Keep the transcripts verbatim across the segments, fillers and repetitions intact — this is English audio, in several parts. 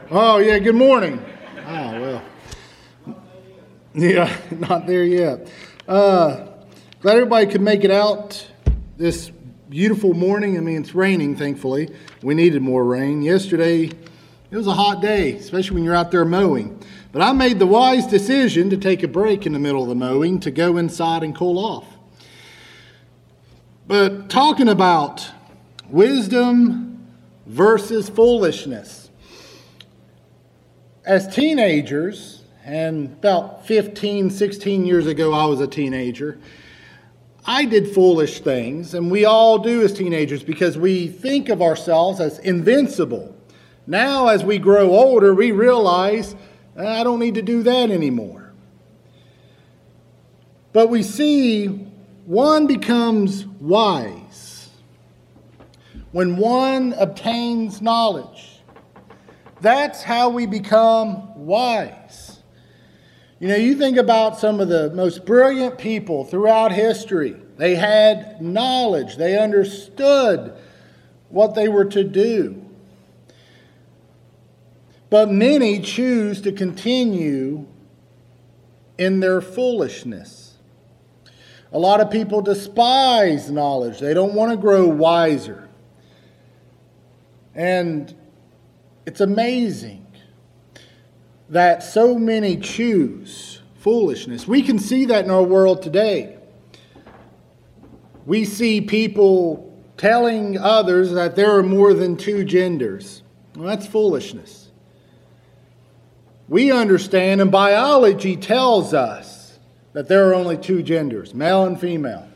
Oh, yeah, good morning. Oh, well. Yeah, not there yet. Uh, glad everybody could make it out this beautiful morning. I mean, it's raining, thankfully. We needed more rain. Yesterday, it was a hot day, especially when you're out there mowing. But I made the wise decision to take a break in the middle of the mowing to go inside and cool off. But talking about wisdom versus foolishness. As teenagers, and about fifteen, sixteen years ago I was a teenager, I did foolish things, and we all do as teenagers because we think of ourselves as invincible. Now as we grow older, we realize, I don't need to do that anymore. But we see one becomes wise when one obtains knowledge. That's how we become wise. You know, you think about some of the most brilliant people throughout history. They had knowledge. They understood what they were to do. But many choose to continue in their foolishness. A lot of people despise knowledge. They don't want to grow wiser. And it's amazing that so many choose foolishness. We can see that in our world today. We see people telling others that there are more than two genders. Well, that's foolishness. We understand, and biology tells us that there are only two genders, male and female.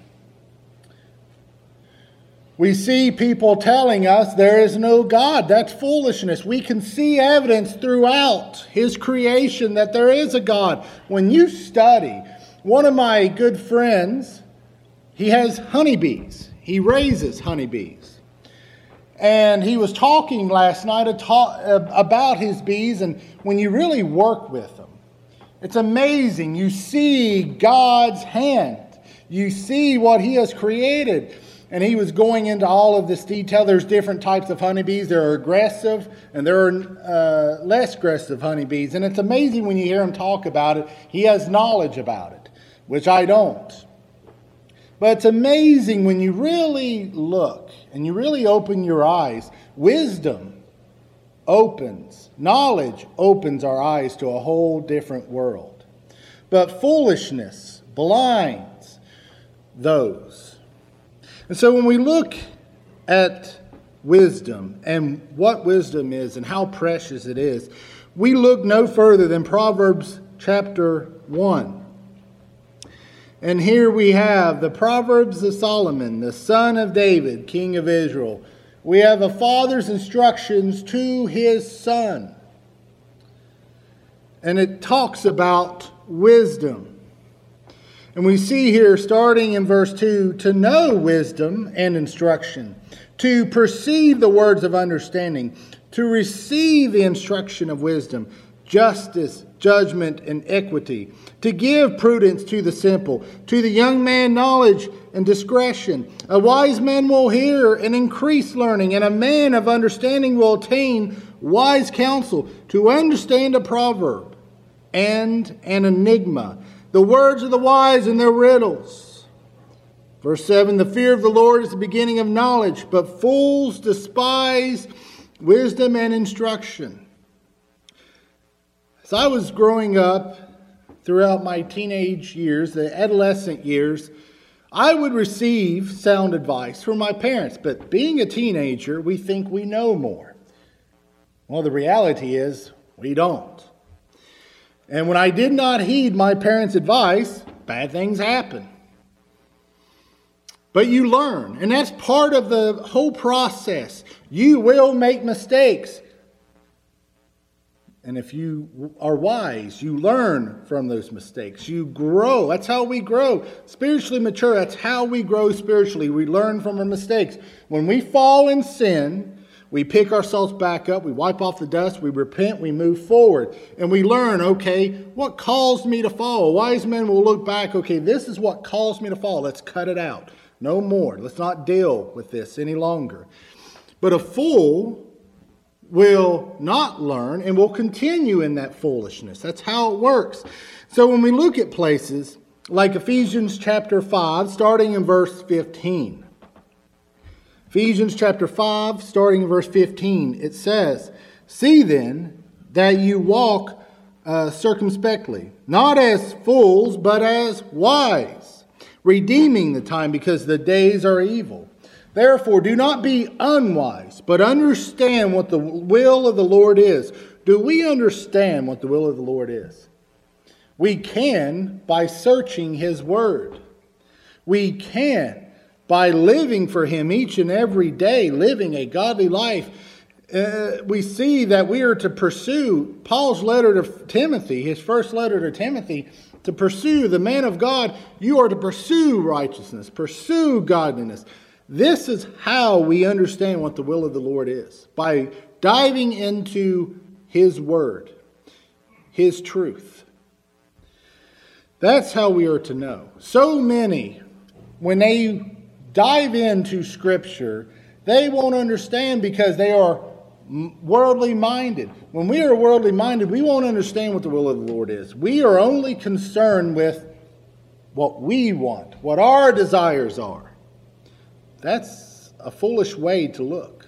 We see people telling us there is no God. That's foolishness. We can see evidence throughout His creation that there is a God. When you study, one of my good friends, he has honeybees. He raises honeybees. And he was talking last night about his bees, and when you really work with them, it's amazing. You see God's hand. You see what He has created. And he was going into all of this detail. There's different types of honeybees. There are aggressive and there are uh, less aggressive honeybees. And it's amazing when you hear him talk about it. He has knowledge about it, which I don't. But it's amazing when you really look and you really open your eyes. Wisdom opens, knowledge opens our eyes to a whole different world. But foolishness blinds those. And so when we look at wisdom and what wisdom is and how precious it is, we look no further than Proverbs chapter one. And here we have the Proverbs of Solomon, the son of David, king of Israel. We have a father's instructions to his son. And it talks about wisdom. And we see here, starting in verse two, to know wisdom and instruction, to perceive the words of understanding, to receive the instruction of wisdom, justice, judgment, and equity, to give prudence to the simple, to the young man knowledge and discretion. A wise man will hear and increase learning, and a man of understanding will attain wise counsel, to understand a proverb and an enigma, the words of the wise and their riddles. Verse seven, the fear of the Lord is the beginning of knowledge, but fools despise wisdom and instruction. As I was growing up throughout my teenage years, the adolescent years, I would receive sound advice from my parents. But being a teenager, we think we know more. Well, the reality is we don't. And when I did not heed my parents' advice, bad things happen. But you learn, and that's part of the whole process. You will make mistakes. And if you are wise, you learn from those mistakes. You grow. That's how we grow. Spiritually mature, that's how we grow spiritually. We learn from our mistakes. When we fall in sin, we pick ourselves back up, we wipe off the dust, we repent, we move forward. And we learn, okay, what caused me to fall? A wise man will look back, okay, this is what caused me to fall. Let's cut it out. No more. Let's not deal with this any longer. But a fool will not learn and will continue in that foolishness. That's how it works. So when we look at places like Ephesians chapter five, starting in verse fifteen. Ephesians chapter five, starting in verse fifteen, it says, "See then that you walk uh, circumspectly, not as fools, but as wise, redeeming the time, because the days are evil. Therefore, do not be unwise, but understand what the will of the Lord is." Do we understand what the will of the Lord is? We can by searching His Word. We can by living for Him each and every day, living a godly life. Uh, we see that we are to pursue Paul's letter to Timothy, his first letter to Timothy, to pursue the man of God. You are to pursue righteousness, pursue godliness. This is how we understand what the will of the Lord is, by diving into His Word, His truth. That's how we are to know. So many, when they dive into Scripture, they won't understand because they are worldly minded. When we are worldly minded, we won't understand what the will of the Lord is. We are only concerned with what we want, what our desires are. That's a foolish way to look.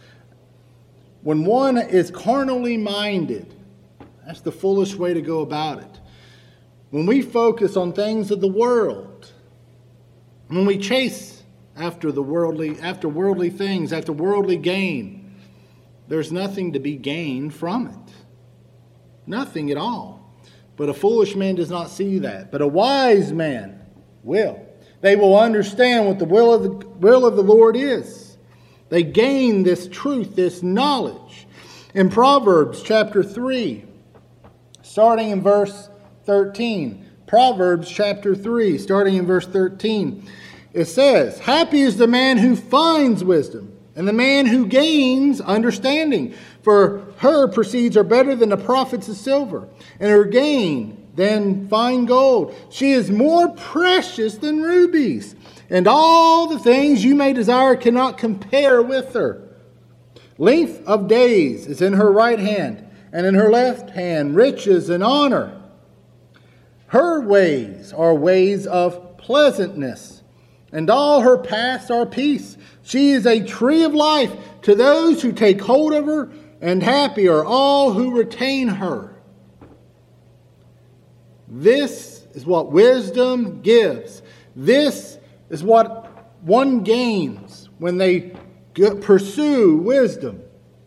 When one is carnally minded, that's the foolish way to go about it. When we focus on things of the world, when we chase after the worldly, after worldly things, after worldly gain, there's nothing to be gained from it. Nothing at all. But a foolish man does not see that. But a wise man will. They will understand what the will of the will of the Lord is. They gain this truth, this knowledge. In Proverbs chapter three, starting in verse thirteen. Proverbs chapter three, starting in verse thirteen. It says, "Happy is the man who finds wisdom, and the man who gains understanding. For her proceeds are better than the profits of silver, and her gain than fine gold. She is more precious than rubies, and all the things you may desire cannot compare with her. Length of days is in her right hand, and in her left hand riches and honor. Her ways are ways of pleasantness, and all her paths are peace. She is a tree of life to those who take hold of her, and happy are all who retain her." This is what wisdom gives. This is what one gains when they pursue wisdom.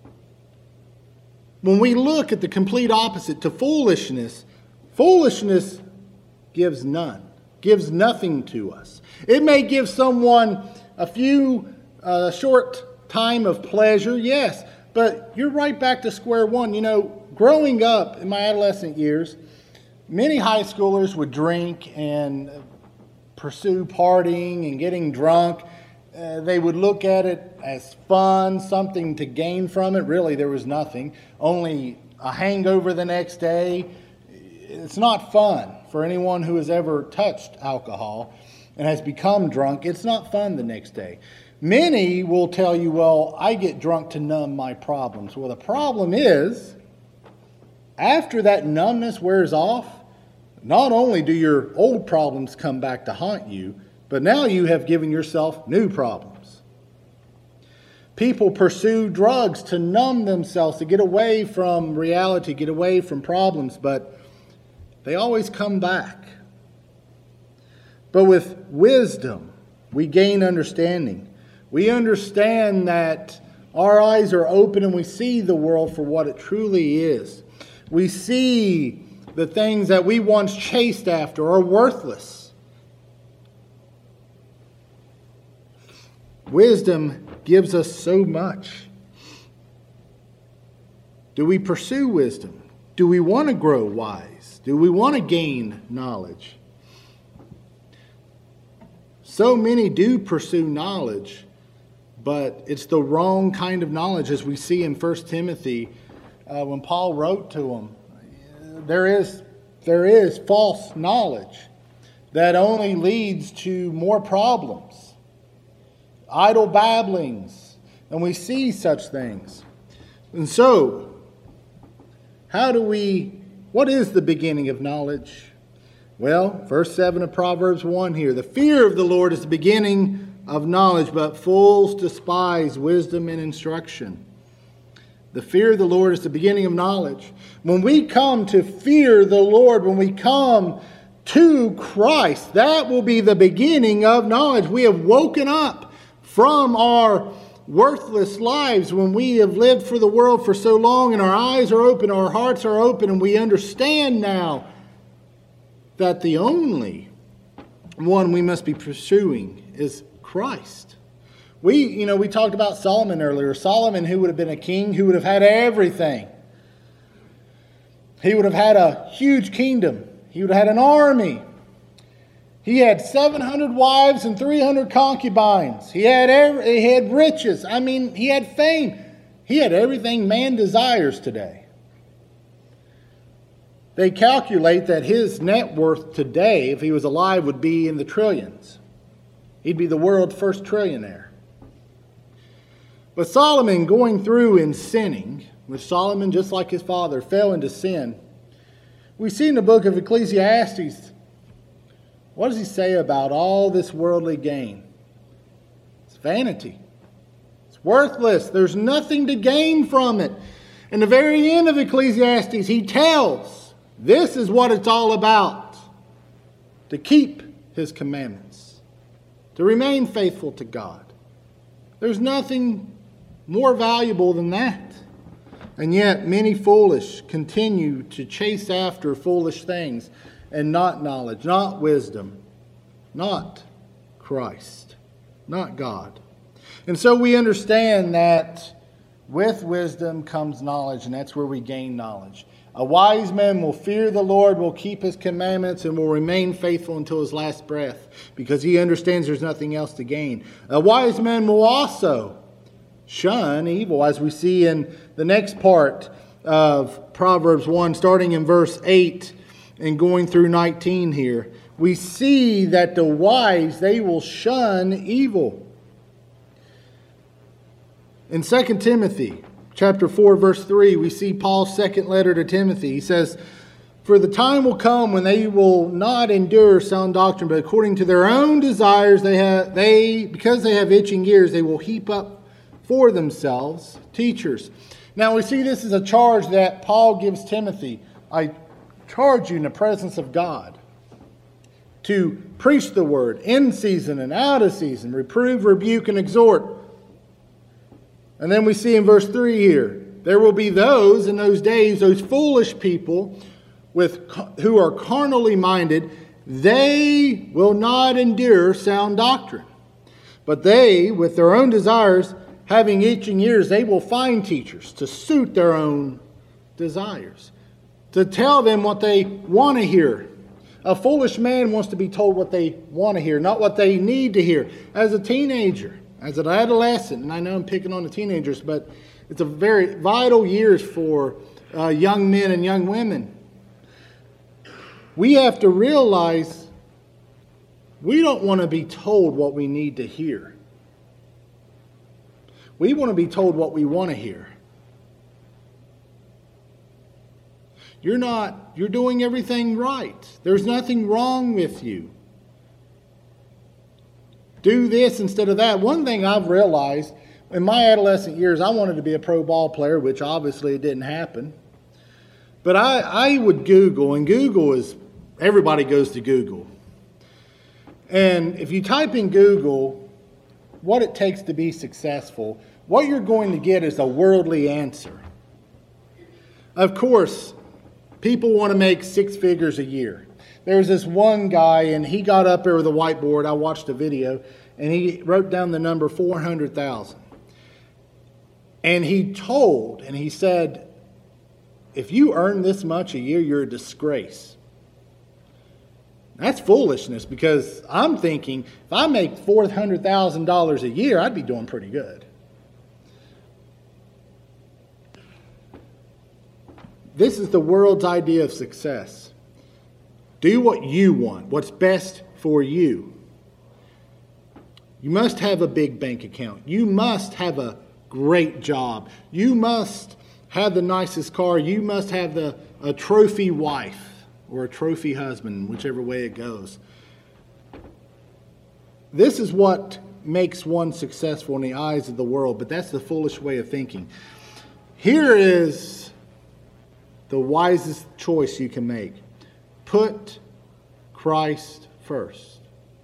When we look at the complete opposite to foolishness, foolishness gives none, gives nothing to us. It may give someone a few uh, short time of pleasure, yes, but you're right back to square one. You know, growing up in my adolescent years, many high schoolers would drink and pursue partying and getting drunk. Uh, they would look at it as fun, something to gain from it. Really, there was nothing, only a hangover the next day. It's not fun for anyone who has ever touched alcohol and has become drunk. It's not fun the next day. Many will tell you, well, I get drunk to numb my problems. Well, the problem is, after that numbness wears off, not only do your old problems come back to haunt you, but now you have given yourself new problems. People pursue drugs to numb themselves, to get away from reality, get away from problems, but they always come back. But with wisdom, we gain understanding. We understand that our eyes are open and we see the world for what it truly is. We see the things that we once chased after are worthless. Wisdom gives us so much. Do we pursue wisdom? Do we want to grow wise? Do we want to gain knowledge? So many do pursue knowledge, but it's the wrong kind of knowledge, as we see in First Timothy uh, when Paul wrote to them. There is, there is false knowledge that only leads to more problems. Idle babblings, and we see such things. And so, how do we, what is the beginning of knowledge? Well, verse seven of Proverbs one here. The fear of the Lord is the beginning of knowledge, but fools despise wisdom and instruction. The fear of the Lord is the beginning of knowledge. When we come to fear the Lord, when we come to Christ, that will be the beginning of knowledge. We have woken up from our worthless lives when we have lived for the world for so long, and our eyes are open, our hearts are open, and we understand now that the only one we must be pursuing is Christ. We, you know, we talked about Solomon earlier. Solomon, who would have been a king, who would have had everything. He would have had a huge kingdom. He would have had an army. He had seven hundred wives and three hundred concubines. He had every, he had riches. I mean, he had fame. He had everything man desires today. They calculate that his net worth today, if he was alive, would be in the trillions. He'd be the world's first trillionaire. But Solomon, going through and sinning, which Solomon, just like his father, fell into sin. We see in the book of Ecclesiastes, what does he say about all this worldly gain? It's vanity. It's worthless. There's nothing to gain from it. In the very end of Ecclesiastes, he tells, this is what it's all about. To keep his commandments. To remain faithful to God. There's nothing more valuable than that. And yet many foolish continue to chase after foolish things and not knowledge, not wisdom, not Christ, not God. And so we understand that with wisdom comes knowledge, and that's where we gain knowledge. A wise man will fear the Lord, will keep his commandments, and will remain faithful until his last breath, because he understands there's nothing else to gain. A wise man will also shun evil, as we see in the next part of Proverbs one, starting in verse eight and going through nineteen here. We see that the wise, they will shun evil. In Second Timothy chapter four, verse three, we see Paul's second letter to Timothy. He says, for the time will come when they will not endure sound doctrine, but according to their own desires, they have they because they have itching ears, they will heap up for themselves teachers. Now we see this is a charge that Paul gives Timothy. I charge you in the presence of God to preach the word in season and out of season, reprove, rebuke, and exhort. And then we see in verse three here, there will be those in those days, those foolish people with who are carnally minded, they will not endure sound doctrine. But they, with their own desires, having itching ears, they will find teachers to suit their own desires, to tell them what they want to hear. A foolish man wants to be told what they want to hear, not what they need to hear. As a teenager, as an adolescent, and I know I'm picking on the teenagers, but it's a very vital years for uh, young men and young women. We have to realize we don't want to be told what we need to hear. We want to be told what we want to hear. You're not, you're doing everything right. There's nothing wrong with you. Do this instead of that. One thing I've realized, in my adolescent years, I wanted to be a pro ball player, which obviously it didn't happen. But I, I would Google, and Google is, everybody goes to Google. And if you type in Google what it takes to be successful, what you're going to get is a worldly answer. Of course, people want to make six figures a year. There's this one guy, and he got up there with a whiteboard. I watched a video, and he wrote down the number four hundred thousand. And he told, and he said, if you earn this much a year, you're a disgrace. That's foolishness, because I'm thinking, if I make four hundred thousand dollars a year, I'd be doing pretty good. This is the world's idea of success. Do what you want, what's best for you. You must have a big bank account. You must have a great job. You must have the nicest car. You must have the a trophy wife or a trophy husband, whichever way it goes. This is what makes one successful in the eyes of the world, but that's the foolish way of thinking. Here is the wisest choice you can make. Put Christ first.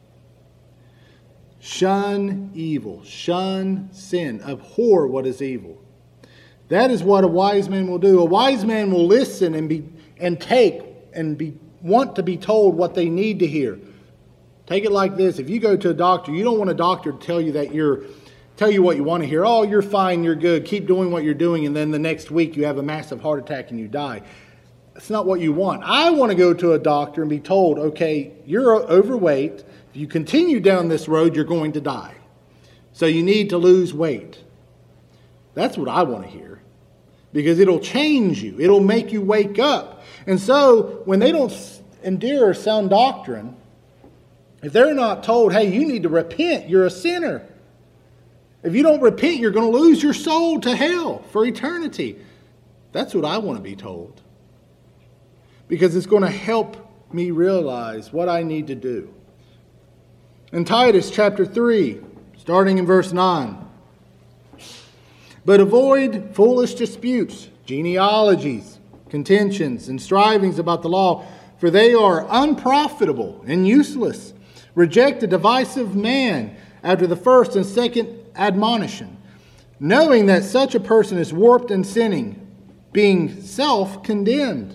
Shun evil. Shun sin. Abhor what is evil. That is what a wise man will do. A wise man will listen and be and take and be want to be told what they need to hear. Take it like this. If you go to a doctor, you don't want a doctor to tell you that you're tell you what you want to hear. Oh, you're fine, you're good. Keep doing what you're doing, and then the next week you have a massive heart attack and you die. That's not what you want. I want to go to a doctor and be told, okay, you're overweight. If you continue down this road, you're going to die. So you need to lose weight. That's what I want to hear. Because it'll change you. It'll make you wake up. And so when they don't endure sound doctrine, if they're not told, hey, you need to repent, you're a sinner. If you don't repent, you're going to lose your soul to hell for eternity. That's what I want to be told. Because it's going to help me realize what I need to do. In Titus chapter three, starting in verse nine. But avoid foolish disputes, genealogies, contentions, and strivings about the law, for they are unprofitable and useless. Reject the divisive man after the first and second admonition, knowing that such a person is warped and sinning, being self-condemned.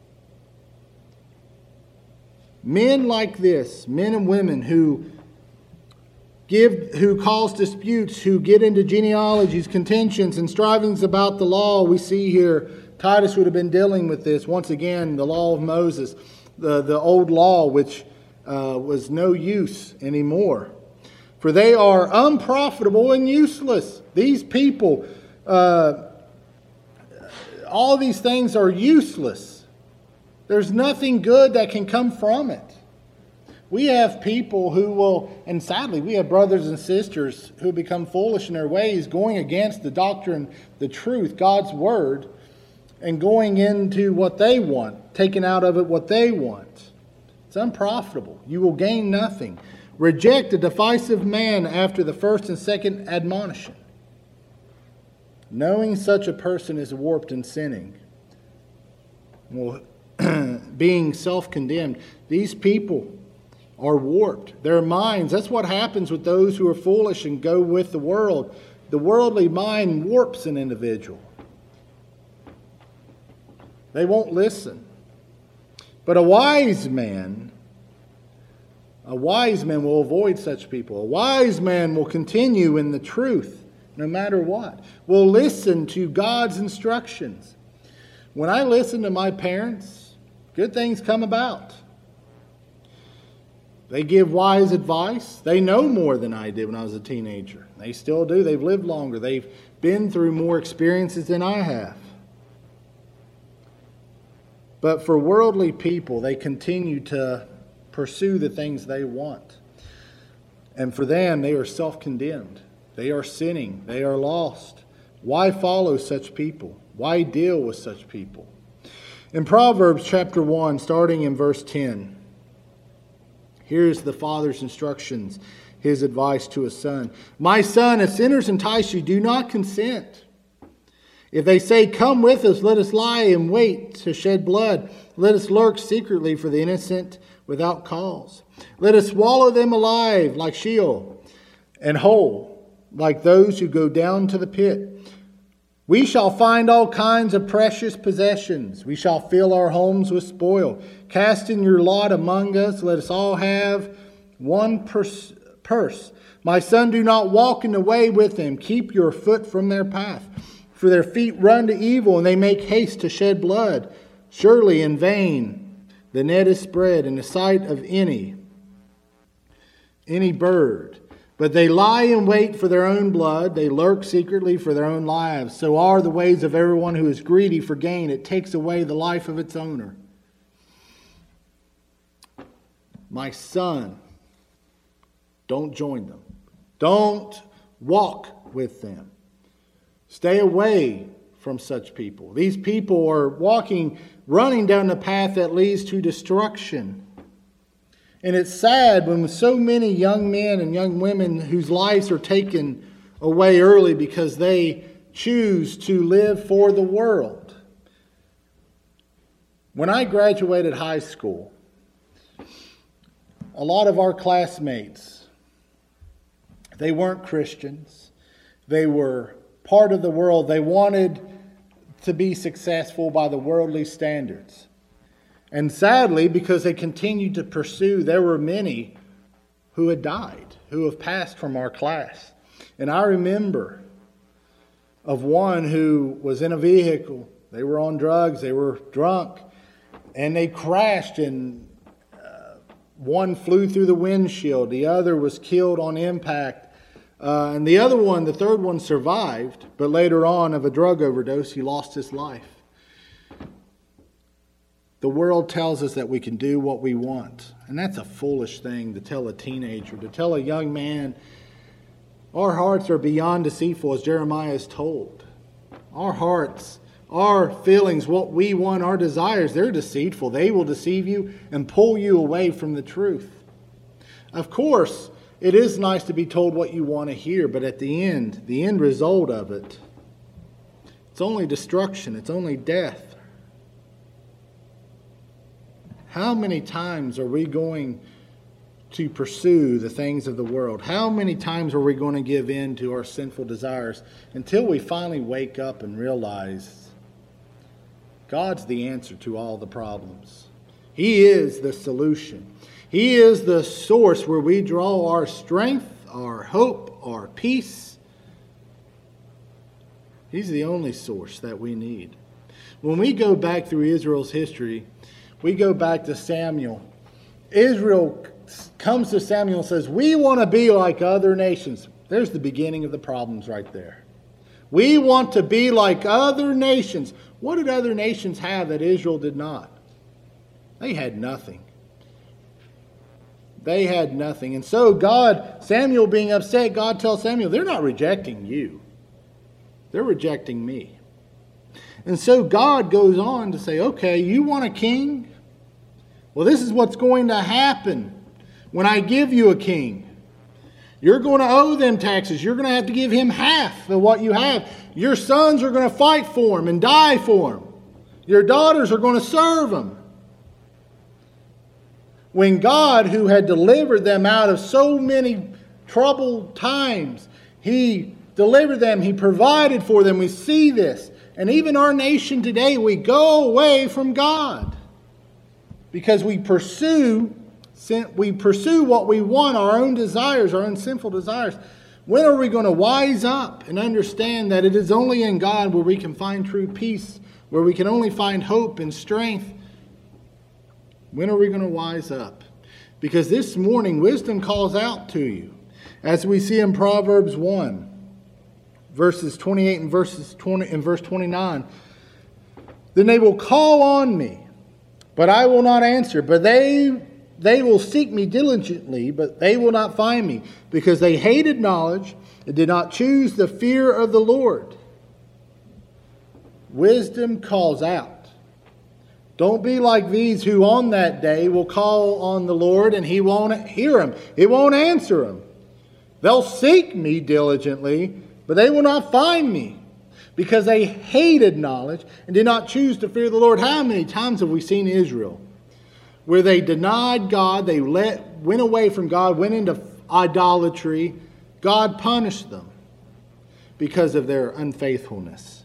Men like this, men and women who give, who cause disputes, who get into genealogies, contentions, and strivings about the law, we see here, Titus would have been dealing with this. Once again, the law of Moses, the, the old law, which uh, was no use anymore. For they are unprofitable and useless. These people, uh, all these things are useless. There's nothing good that can come from it. We have people who will, and sadly, we have brothers and sisters who become foolish in their ways, going against the doctrine, the truth, God's word, and going into what they want, taking out of it what they want. It's unprofitable. You will gain nothing. Reject a divisive man after the first and second admonition, knowing such a person is warped and sinning. Well, being self-condemned, these people are warped. Their minds, that's what happens with those who are foolish and go with the world. The worldly mind warps an individual. They won't listen. But a wise man, a wise man will avoid such people. A wise man will continue in the truth no matter what. Will listen to God's instructions. When I listen to my parents, good things come about. They give wise advice. They know more than I did when I was a teenager. They still do. They've lived longer. They've been through more experiences than I have. But for worldly people, they continue to pursue the things they want. And for them, they are self-condemned. They are sinning. They are lost. Why follow such people? Why deal with such people? In Proverbs chapter one, starting in verse ten, here's the father's instructions, his advice to his son. My son, if sinners entice you, do not consent. If they say, come with us, let us lie in wait to shed blood. Let us lurk secretly for the innocent without cause. Let us swallow them alive like Sheol, and whole like those who go down to the pit. We shall find all kinds of precious possessions. We shall fill our homes with spoil. Cast in your lot among us. Let us all have one purse. purse. My son, do not walk in the way with them. Keep your foot from their path. For their feet run to evil, and they make haste to shed blood. Surely in vain the net is spread in the sight of any, any bird. But they lie in wait for their own blood. They lurk secretly for their own lives. So are the ways of everyone who is greedy for gain. It takes away the life of its owner. My son, don't join them. Don't walk with them. Stay away from such people. These people are walking, running down the path that leads to destruction. And it's sad when so many young men and young women whose lives are taken away early because they choose to live for the world. When I graduated high school, a lot of our classmates, they weren't Christians. They were part of the world. They wanted to be successful by the worldly standards. And sadly, because they continued to pursue, there were many who had died, who have passed from our class. And I remember of one who was in a vehicle. They were on drugs. They were drunk. And they crashed, and uh, one flew through the windshield. The other was killed on impact. Uh, and the other one, the third one, survived. But later on, of a drug overdose, he lost his life. The world tells us that we can do what we want. And that's a foolish thing to tell a teenager, to tell a young man. Our hearts are beyond deceitful, as Jeremiah is told. Our hearts, our feelings, what we want, our desires, they're deceitful. They will deceive you and pull you away from the truth. Of course, it is nice to be told what you want to hear, but at the end, the end result of it, it's only destruction. It's only death. How many times are we going to pursue the things of the world? How many times are we going to give in to our sinful desires until we finally wake up and realize God's the answer to all the problems? He is the solution. He is the source where we draw our strength, our hope, our peace. He's the only source that we need. When we go back through Israel's history, we go back to Samuel. Israel comes to Samuel and says, we want to be like other nations. There's the beginning of the problems right there. We want to be like other nations. What did other nations have that Israel did not? They had nothing. They had nothing. And so God, Samuel being upset, God tells Samuel, they're not rejecting you. They're rejecting me. And so God goes on to say, okay, you want a king? Well, this is what's going to happen when I give you a king. You're going to owe them taxes. You're going to have to give him half of what you have. Your sons are going to fight for him and die for him. Your daughters are going to serve him. When God, who had delivered them out of so many troubled times, He delivered them, He provided for them. We see this. And even our nation today, we go away from God because we pursue, we pursue what we want, our own desires, our own sinful desires. When are we going to wise up and understand that it is only in God where we can find true peace, where we can only find hope and strength? When are we going to wise up? Because this morning, wisdom calls out to you. As we see in Proverbs one. Verses twenty-eight and verses twenty and verse twenty-nine. Then they will call on me, but I will not answer. But they they will seek me diligently, but they will not find me, because they hated knowledge and did not choose the fear of the Lord. Wisdom calls out. Don't be like these who on that day will call on the Lord and He won't hear them. He won't answer them. They'll seek me diligently, but they will not find me, because they hated knowledge and did not choose to fear the Lord. How many times have we seen Israel where they denied God, they let, went away from God, went into idolatry? God punished them because of their unfaithfulness.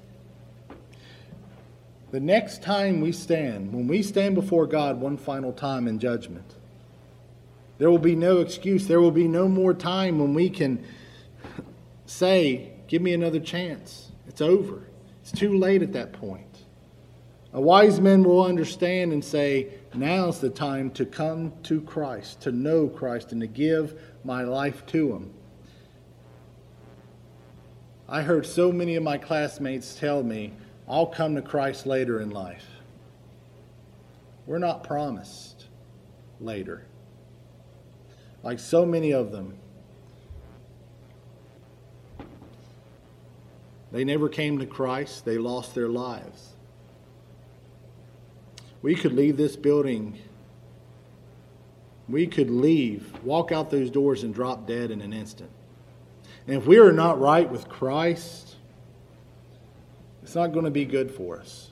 The next time we stand, when we stand before God one final time in judgment, there will be no excuse. There will be no more time when we can say, give me another chance. It's over. It's too late at that point. A wise man will understand and say, now's the time to come to Christ, to know Christ, and to give my life to Him. I heard so many of my classmates tell me, I'll come to Christ later in life. We're not promised later. Like so many of them, They never came to Christ. They lost their lives. We could leave this building. We could leave, walk out those doors and drop dead in an instant. And if we are not right with Christ, it's not going to be good for us.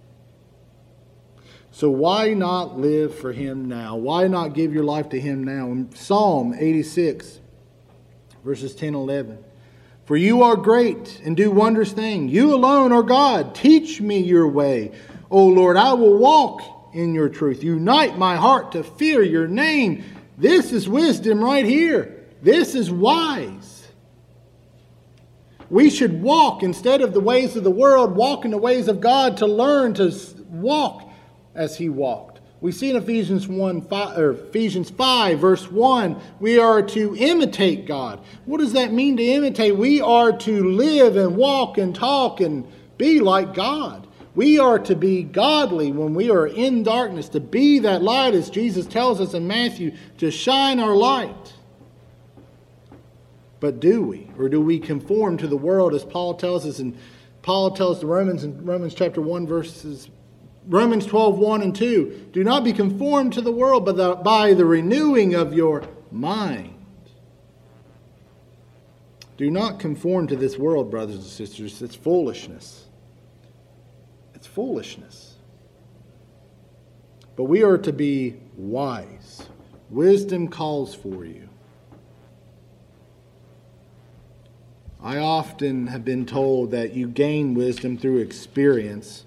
So why not live for Him now? Why not give your life to Him now? In Psalm eighty-six, verses ten and eleven. For you are great and do wondrous things. You alone are God. Teach me your way. O Lord, I will walk in your truth. Unite my heart to fear your name. This is wisdom right here. This is wise. We should walk, instead of the ways of the world, walk in the ways of God, to learn to walk as He walked. We see in Ephesians one, five, or Ephesians five, verse one, we are to imitate God. What does that mean, to imitate? We are to live and walk and talk and be like God. We are to be godly when we are in darkness, to be that light, as Jesus tells us in Matthew, to shine our light. But do we? Or do we conform to the world, as Paul tells us, and Paul tells the Romans in Romans chapter one, verses Romans twelve, one and two. Do not be conformed to the world, but the, by the renewing of your mind. Do not conform to this world, brothers and sisters. It's foolishness. It's foolishness. But we are to be wise. Wisdom calls for you. I often have been told that you gain wisdom through experience.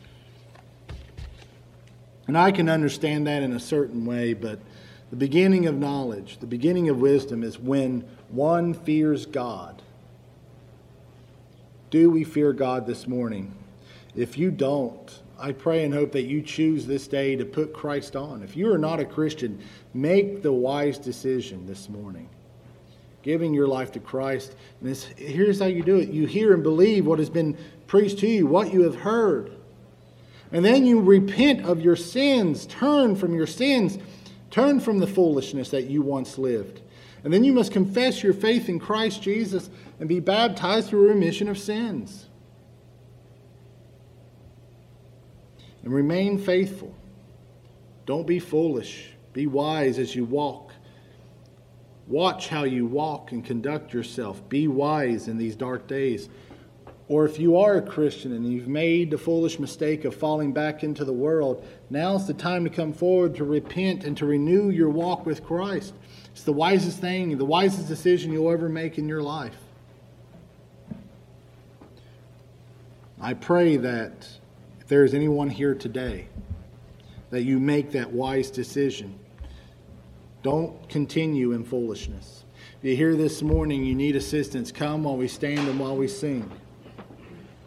And I can understand that in a certain way, but the beginning of knowledge, the beginning of wisdom is when one fears God. Do we fear God this morning? If you don't, I pray and hope that you choose this day to put Christ on. If you are not a Christian, make the wise decision this morning. Giving your life to Christ. And this, here's how you do it. You hear and believe what has been preached to you, what you have heard. And then you repent of your sins. Turn from your sins. Turn from the foolishness that you once lived. And then you must confess your faith in Christ Jesus and be baptized through remission of sins. And remain faithful. Don't be foolish. Be wise as you walk. Watch how you walk and conduct yourself. Be wise in these dark days. Or if you are a Christian and you've made the foolish mistake of falling back into the world, now's the time to come forward to repent and to renew your walk with Christ. It's the wisest thing, the wisest decision you'll ever make in your life. I pray that if there is anyone here today, that you make that wise decision. Don't continue in foolishness. If you're here this morning, you need assistance, come while we stand and while we sing.